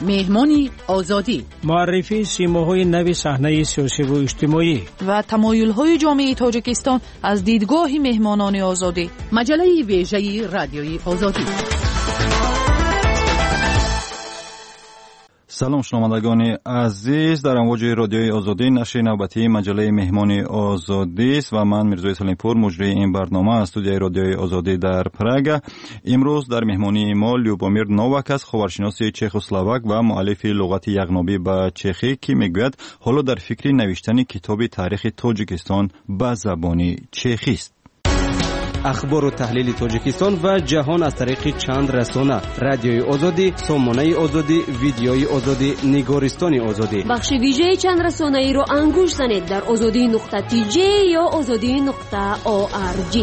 مهمانی آزادی، معرفی سیماهای نو صحنه سیاسی و اجتماعی و تمایل‌های جامعه تاجیکستان از دیدگاه مهمانان آزادی. مجله ویژه رادیوی آزادی. سلام شنوندگان عزیز، در امواج رادیوی آزادی نشر نوبتی مجله مهمان آزادی است و من میرزای سلیمپور مجری این برنامه از استودیوی رادیوی آزادی در پراگ. امروز در مهمانی ما لیوبامیر نوواک است، خبرشناس چخسلواک و مؤلف لغت یغنابی به چخی که میگوید حالا در فکر نوشتن کتاب تاریخ تاجیکستان به زبان چخی است. اخبار و تحلیل تاجیکستان و جهان از طریق چند رسانه: رادیوی آزادی، سامانه آزادی، ویدیوی آزادی، نگارستان آزادی. بخش ویژه چند رسانه ای را انگوش زنید در azadi.tj یا azadi.org.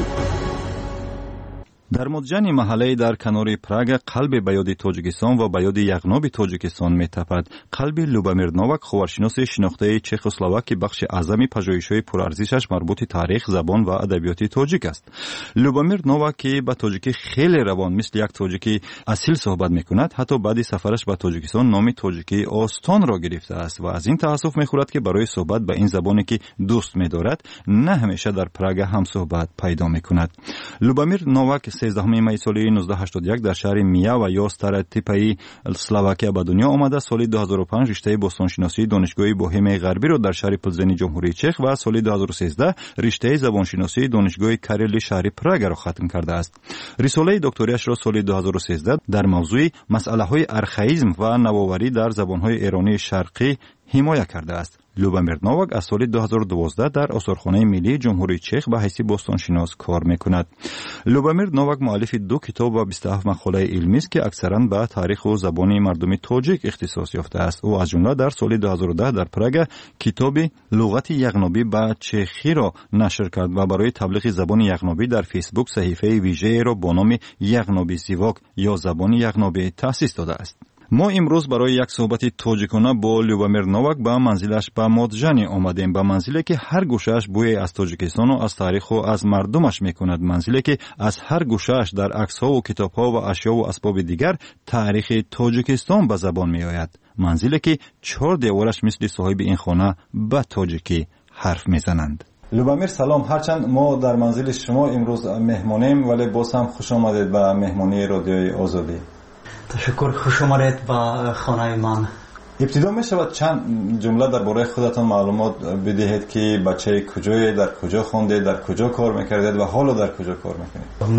در مدجن محله در کنار پراگ قلب به یاد تاجیکستان و به یاد یغناب تاجیکستان میتپد. قلب لیوبامیر نوواک خبرشناس شناخته چخسلواکی بخش اعظم پژوهش‌های پرارزشش مربوط تاریخ، زبان و ادبیات تاجیک است. لیوبامیر نوواک که به تاجیکی خیلی روان مثل یک تاجیکی اصیل صحبت میکند، حتی بعد سفرش به تاجیکستان نام تاجیکی آستان را گرفته است و از این تأسف میخورد که برای صحبت به این زبانی که دوست می‌دارد نه همیشه در پراگ هم صحبت پیدا میکند. لیوبامیر نوواک 13 می سال 1981 در شهر میا و یا ستارتیپای اسلواکیا به دنیا آمده. سال 2005 رشته باستانشناسی دانشگاه بوهیم غربی را در شهر پلزن جمهوری چک و سال 2013 رشته زبانشناسی دانشگاه کاریل شهر پراگ را ختم کرده است. رساله دکتریش را سال 2013 در موضوع مسئله‌های ارخائیسم و نوآوری در زبان‌های ایرانی شرقی حمایت کرده است. لیوبامیر نوواک از سال 2012 در آثارخانه ملی جمهوری چک به حیث باستانشناس کار میکند. لیوبامیر نوواک مؤلف 2 کتاب و 27 مقاله علمی است که اکثرا به تاریخ و زبان مردم تاجیک اختصاص یافته است. او از جمله در سال 2010 در پراگ کتاب لغت یغنابی به چخی را نشر کرد و برای تبلیغ زبان یغنابی در فیسبوک صحیفه ویژه‌ای را با نام یغنابی زیواک یا زبان یغنابی تأسیس داده است. ما امروز برای یک صحبت تاجیکانه با لیوبامیر نوواک به منزلش به مدجن آمدیم، به منزلی که هر گوشه‌اش بوی از تاجیکستان و از تاریخ و از مردمش میکند، منزلی که از هر گوشه‌اش در عکس‌ها و کتاب‌ها و اشیا و اسباب دیگر تاریخ تاجیکستان به زبان میآید، منزلی که 4 دیوارش مثل صاحب این خانه به تاجیکی حرف میزنند. لیوبامیر سلام، هرچند ما در منزل شما امروز مهمانیم ولی باز هم خوش آمدید به مهمانی رادیوی آزادی. تشکر، خوش آمدید به خانه من. ابتدا می شود چند جمله درباره خودتان معلومات بدهید که بچه کجایی، در کجا خوندید، در کجا کار میکردید و حالا در کجا کار میکنید؟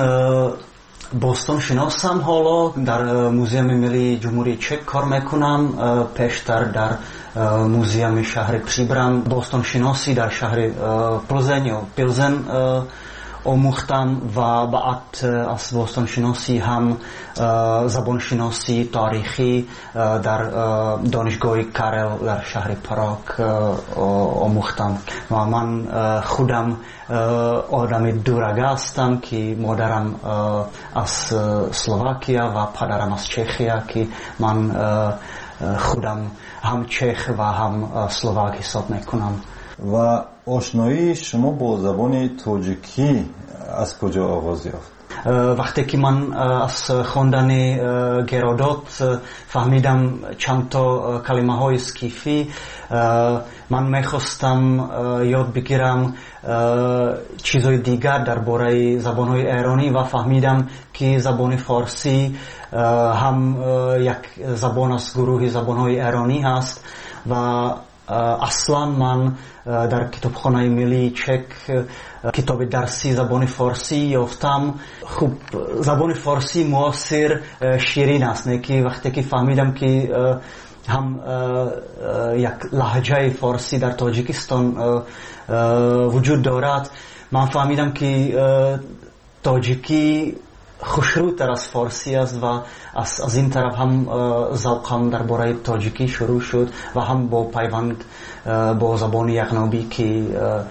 من باستان شناسم، حالا در موزیم ملی جمهوری چک کار میکنم. پیشتر در موزیم شهر پریبران باستان شناسی در شهر پلزن یا پلزن آموختم و بعد از باستان شناسی هم زبان شناسی تاریخی در دانشگاه کاریل در شهر پراگ آموختم و من خودم آدم دورگه هستم که مادرم از سلواکیا و پدرم از چخیا که من خودم هم چخ و هم سلواک حساب میکنم. و آشنایی شما با زبان تاجیکی از کجا آغاز یافت؟ وقتی که من از خواندن گرادات فهمیدم چند تا کلمه های اسکیفی، من میخواستم یاد بگیرم چیزهای دیگر درباره زبانهای ایرانی و فهمیدم که زبان فارسی هم یک زبان از گروه زبانهای ایرانی هست و اصلا من در کتابخانه ملی چک کتاب درسی زبان فارسی یافتم. خوب، زبان فارسی معاصر شیرین است، نه که وقتی که فهمیدم که هم یک لهجه فارسی در تاجیکستان وجود دارد، من فهمیدم که تاجیکی خوشروتر از فارسی است و از این طرف هم ذوقم درباره تاجیکی شروع شد و هم با پیوند با زبان یغنابی که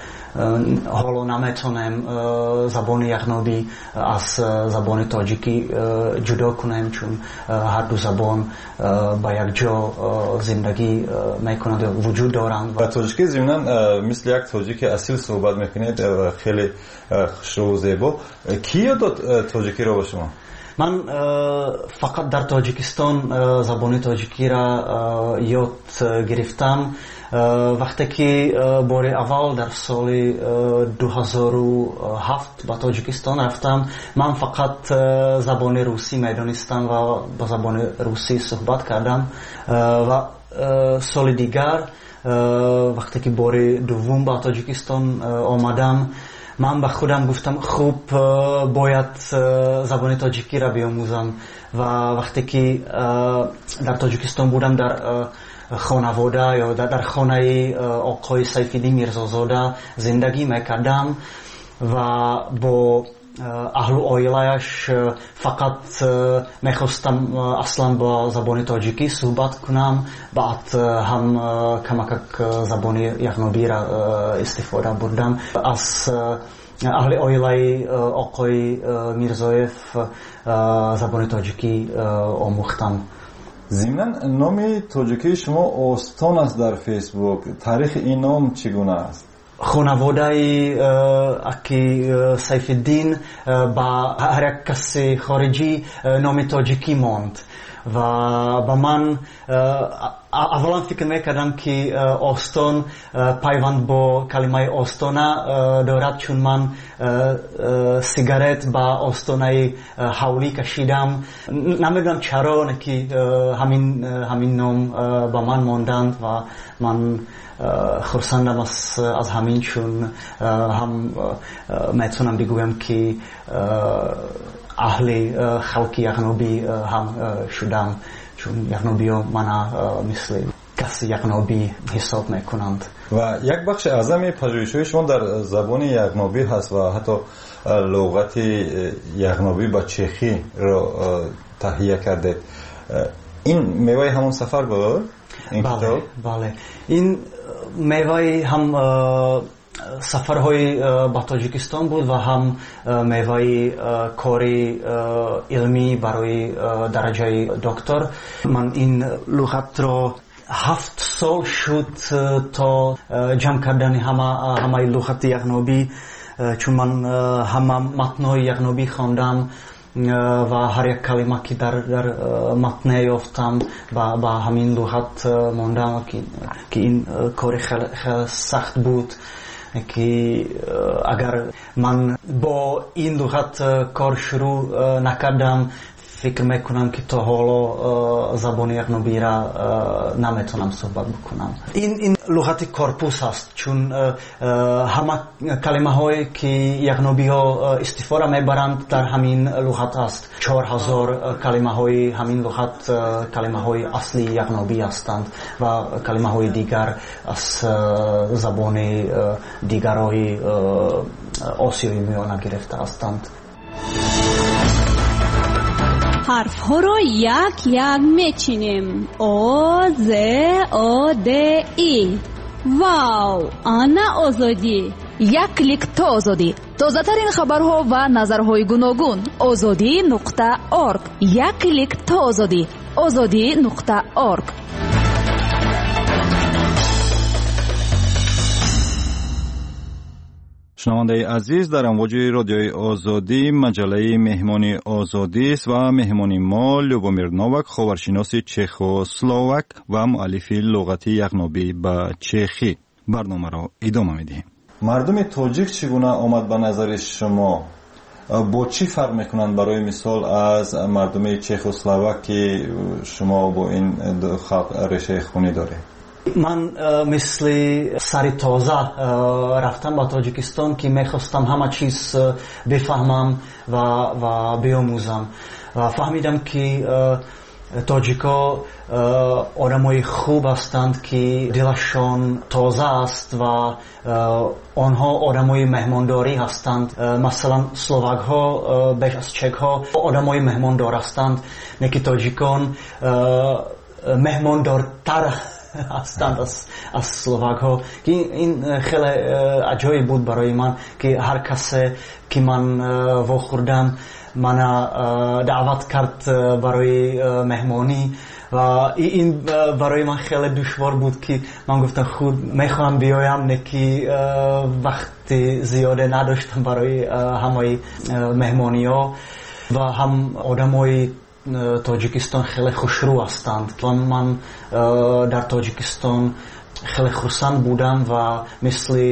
حالا نمیتونم زبان یغنابی از زبان تاجیکی جدا کنم، چون هر دو زبان با یک جا زندگی میکنند و وجود دارند. و تاجیکی ضمناً مثل یک تاجیک اصیل صحبت میکنید، خیلی خوش و زیبا. کی یاد داد تاجیکی را به شما؟ من فقط در تاجیکستان زبان تاجیکی را یاد گرفتم وقتی که بار اول در سال 2007 به تاجیکستان رفتم. من فقط زبان روسی میدانستم و با زبان روسی صحبت کردم و سال دیگر وقتی که بار دوم به تاجیکستان آمدم من به خودم گفتم خوب باید زبان تاجیکی را بیاموزم و وقتی که در تاجیکستان بودم در خانواده یا در خانه آقای سیفالدین میرزازاده زندگی میکردم و با اهل و عائله‌اش فقط میخواستم اصلا با زبان تاجیکی صحبت کنم. بعد هم کمک زبان یغنوبی را استفاده بردم. از اهل عائله آقای میرزایف زبان تاجیکی آموختم. ضمناً نام تاجیکی شما آستان است در فیسبوک. تاریخ این نام چگونه است؟ خانواده اکی سیفالدین با هر یک کس خارجی نام تاجیکی ماند و با من اولا فکر میکردم که آستان پیوند با کلمه آستانه دارد چون من سیگارت با آستانه حولی کشیدم. نمیدونم چرا که همین نام با من ماندند و من خرسندم از همین چون هم میتونم بگویم که اهل خلق یغنوبی هم شدم چون یغنوبی ها من مثل کسی یغنوبی حساب میکنند. و یک بخش اعظم پژوهش‌های شما در زبان یغنوبی هست و حتی لغت یغنوبی با چخی را تهیه کرده. این میوه همون سفر بود؟ بله. این میوه هم سفرهای با تاجیکستان بود و هم میوه کاری علمی برای درجه دکتر. من این لغت را 7 سال شد تا جمع کردن همه لغت یغنوبی چون من همه متن‌های یغنوبی خواندم و هر یک کلمه که در متن یافتم با همین لغت ماندم که این کار خیلی سخت بود که اگر من با این لغت کار شروع نکردم فکر میکنم که تا حالا زبان یغنوبی را نمیتونم صحبت بکنم. این لغت کارپوس است چون همه کلمه هایی که یغنوبی ها استفاده میبرند در همین لغت است. 4000 کلمه های همین لغت کلمه های اصلی یغنوبی هستند و کلمه های دیگر از زبان دیگرهای آسیایی میانه گرفته هستند. حرف ها رو یک یک میچینیم. او ز او د ای. واو، آنا آزادی. یک کلیک تا آزادی. تازه ترین خبرها و نظرهای گوناگون. azadi.org. یک کلیک تا آزادی. azadi.org. شنونده عزیز، در امواج رادیوی آزادی مجله مهمانی آزادی است و مهمانی ما لوبومیر نوواک، خاورشناس چخسلواک و مؤلف لغت یغنوبی به چخی. برنامه را ادامه میدیم. مردم تاجیک چگونه آمد به نظر شما؟ با چی فرق میکنند برای مثال از مردم چخسلواک که شما با این خلق رشته خونی دارید؟ من مثل سری تازه رفتم با تاجیکستان که میخواستم همه چیز بفهمم و بیاموزم و فهمیدم که تاجیکا آدمای خوب هستند که دلشان تازه است و آنها آدمای مهمانداری هستند. مثلا سلوواک ها بیش از چک ها آدمای مهماندار هستند، نه که تاجیکان مهماندارتر هستند از سلوواک ها. این خیلی عجایب بود برای من که هر کسی که من واخوردم من دعوت کرد برای مهمانی و این برای من خیلی دشوار بود که من گفتم خود میخوام بیایم، نه که وقت زیاده نداشتم برای همه مهمانی ها. و هم آدمای تاجیکستان خیلی خوشرو هستند. من در تاجیکستان خیلی خرسند بودم و مثل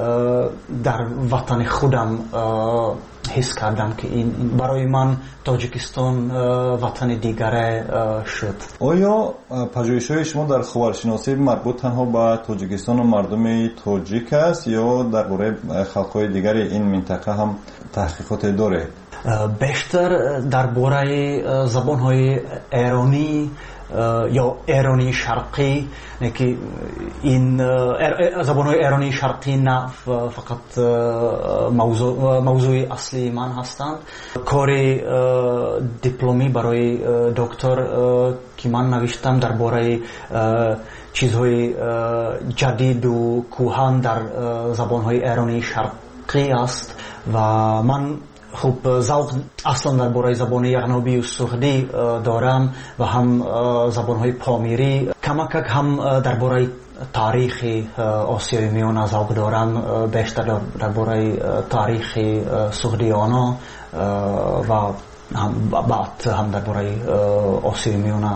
در وطن خودم حس کردم که این برای من تاجیکستان وطن دیگره شد. آیا پژوهش‌های شما در خبرشناسی مربوط تنها به تاجیکستان و مردم تاجیک است یا درباره خلق‌های دیگر این منطقه هم تحقیقات داره؟ بیشتر درباره زبان‌های ایرانی یا ایرانی شرقی، که این زبان‌های ایرانی شرقی نه فقط موضوع اصلی من هستند. کار دیپلمی برای دکتر که من نوشتم درباره چیزهای جدید و کهن در زبان‌های ایرانی شرقی است و من خوب ذوق اصلا درباره زبان یغنوبی و سوخدی دارم و هم زبان‌های پامیری. کمک هم درباره تاریخ آسیای میانه ذوق دارم، بیشتر درباره تاریخ سوخدیانا و هم بعد هم درباره آسیای میانه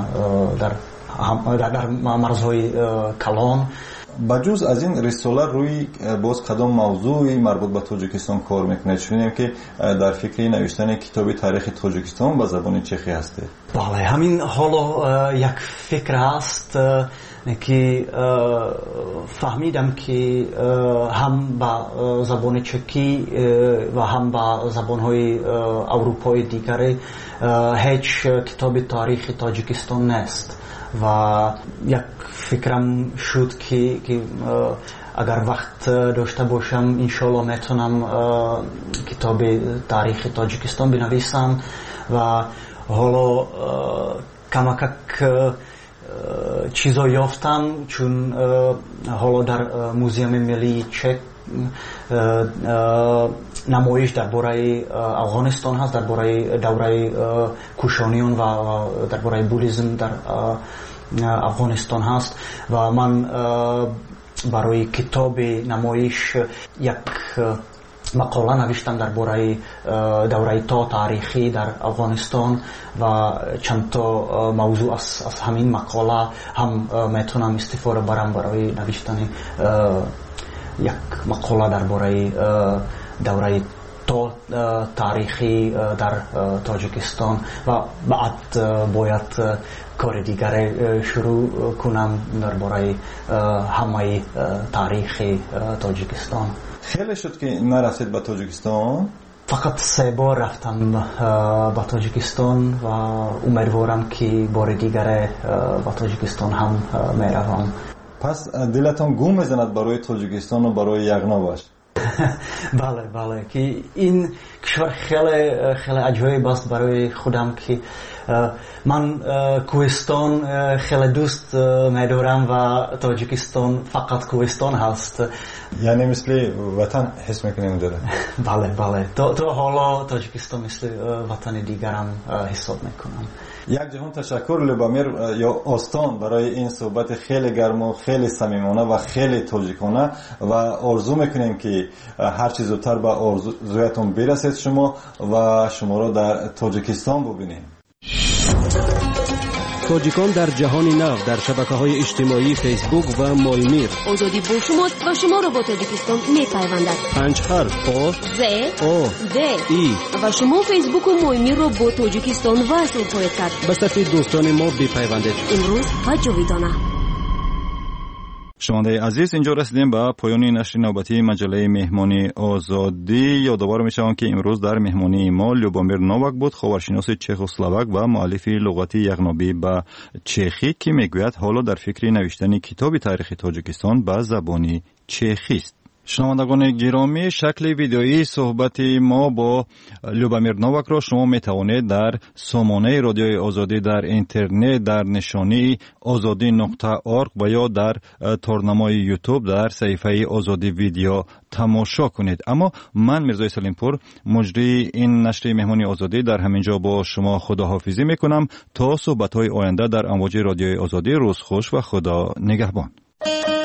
در مرزهای کلان. بجز از این رساله روی باز کدام موضوعی مربوط به تاجیکستان کار میکنید؟ شنیدیم که در فکر نوشتن کتاب تاریخ تاجیکستان به زبان چخی هسته. بله، همین حالا یک فکر است که فهمیدم که هم با زبان چکی و هم با زبان‌های اروپایی دیگری هیچ کتاب تاریخ تاجیکستان نیست و یک فکرم شد که اگر وقت داشته باشم انشالله میتونم کتاب تاریخ تاجیکستان بنویسم و حالا کمک چیزا یافتم، چون حالا در موزیم ملی چک نمایش درباره افغانستان هست، درباره دوره کوشانیان و درباره بودیسم در افغانستان هست و من برای کتاب نمایش یک مقاله نوشتم درباره دوره تا تاریخی در افغانستان و چند تا موضوع از همین مقاله هم میتونم استفاده برم برای نوشتن یک مقاله درباره دوره تا تاریخی در تاجیکستان و بعد باید کار دیگر شروع کنم درباره همه تاریخ تاجیکستان. خیلی شد که نرسید به تاجیکستان؟ فقط 3 بار رفتم به تاجیکستان و امیدوارم که بار دیگر به تاجیکستان هم میروم. پس دلتان گم میزند برای تاجیکستان و برای یغنوبش؟ بله که این کشور خیلی عجایب است برای خودم که من کوهستان خیلی دوست می‌دارم و تاجیکستان فقط کوهستان هست. یعنی مثل وطن حس می‌کنیم داره؟ بله تو حالا تاجیکستان مثل وطن دیگرم حساب می‌کنم. یک جهان تشکر لوبامیر یا آستان برای این صحبت خیلی گرم و خیلی صمیمانه و خیلی تاجیکانه و آرزو میکنیم که هر چیز زودتر به آرزویتون برسید شما و شما را در تاجیکستان ببینیم. تاجیکان در جهان نو در شبکه‌های اجتماعی فیسبوک و مایمیر. آزادی با شماست و شما را با تاجیکستان می‌پیوندد. 5 حرف آ ز او د ای و شما فیسبوک و مایمیر را با تاجیکستان وصل خواهید کرد. به صفحه دوستان ما بپیوندید. امروز و جاویدانه. شنونده عزیز، اینجا رسیدیم به پایان نشر نوبتی مجله مهمانی آزادی. یادآور می‌شوم که امروز در مهمانی ما لوبامیر نوواک بود، خبرشناس چخسلواک و مؤلف لغت یغنوبی به چخی که میگوید حالا در فکر نوشتن کتاب تاریخ تاجیکستان به زبان چخی است. شنوندگان گرامی، شکل ویدئویی صحبت ما با لوبامیر نوواک را شما می توانید در سامانه رادیوی آزادی در اینترنت در نشانی azadi.org و یا در تارنمای یوتیوب در صفحه آزادی ویدیو تماشا کنید. اما من میرزای سلیمپور مجری این نشر مهمانی آزادی در همینجا با شما خداحافظی میکنم تا صحبت‌های آینده در امواج رادیوی آزادی. روز خوش و خدا نگهبان.